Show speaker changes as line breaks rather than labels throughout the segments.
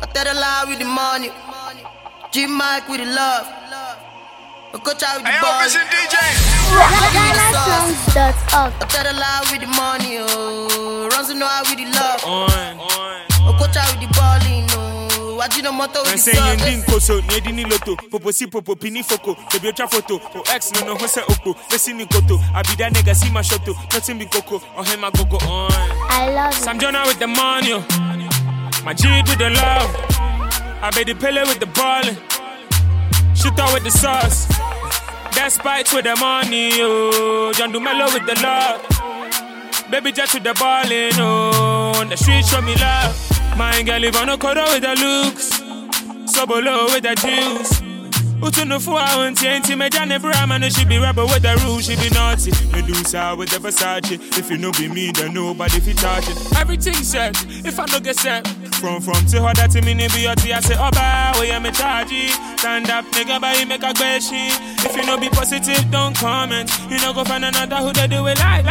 I tell the lie with the money. G Mike with the love. I coach out with the ball.
GhanaSongs.org.
I tell the lie with the money. Oh, runs to know how with the love. I coach out with the balling. Oh, I do no motor with the
sauce. Saying koso, nedini loto, popo si popo pini foko, baby otra photo, o ex no hose opo, lesi ni koto, abida nigga see my shoto, nothing be coco, or him I go on.
I love it.
Sam Jonah with the money, my G with the love, I bet the Pele with the ballin', shoot out with the sauce, that's bites with the money, oh, John Dumelo with the love, baby Jet with the ballin', oh, on the street show me love. My girl live on a cuddle with the looks, so below with the juice. Utu no fu auntie, auntie me jane brahma, no she be rebel with the rules, she be naughty. Medusa with the Versace, if you no be me, then nobody fi touch it. Everything set, if I no get set. From to her that me be your tea, I say oba, we am a chargy. Stand up, nigga, but you make a question. If you no be positive, don't comment. You no go find another who they do it like.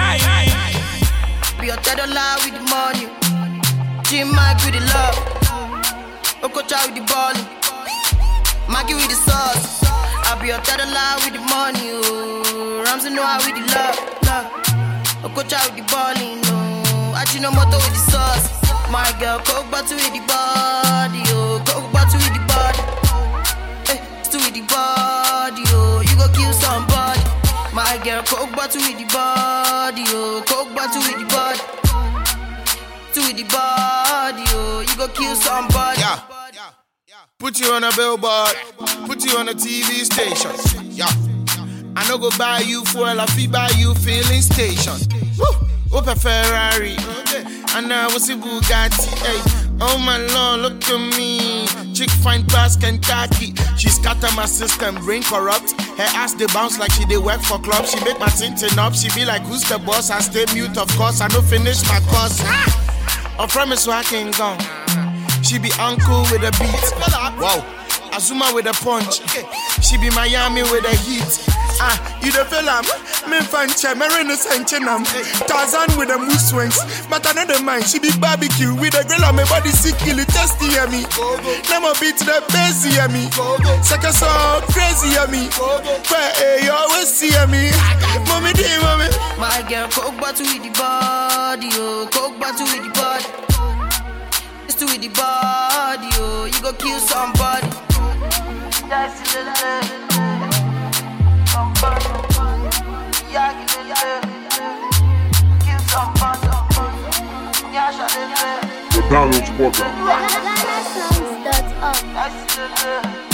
Be your tell the lie with the money. G Mike with the love, Okocha with the ballin', Maggie with the sauce. I be your tell the lie with the money, oh. Ramsey know how with the love. Okocha with the ballin', oh. I no motor with the sauce. My girl, coke bottle with the body, oh. Coke bottle with the body, still with the body, oh. You go kill somebody. My girl, coke bottle with the body, oh. Coke bottle with the body. With the body, oh, you go kill somebody.
Yeah. Put you on a billboard, put you on a TV station. Yeah. I no go buy you fuel, I fee buy you filling station. Woo! Up a Ferrari, and now what's a Bugatti? Hey, oh my Lord, look at me. Chick fine pass Kentucky. She scatter my system, brain corrupt. Her ass they bounce like she they work for club. She make my tintin up. She be like, who's the boss? I stay mute, of course. I no finish my course. On premise so I can go. She be uncle with a beat. Wow. Azuma with a punch. She be Miami with a heat. You the fella, me fancha, Marino Sanchenam. Tarzan with a moose swings. But another mind, she be barbecue with a grill on my body sick, kill it, testy me. Never beat the busy me. Second so crazy me. Where you always see me. Mommy, dear mommy.
My girl, coke bottle with the body, oh. Coke bottle with the body. It's to with the body, oh. You go kill somebody. That's it.
The Downloads Podcast.
GhanaSongs.org.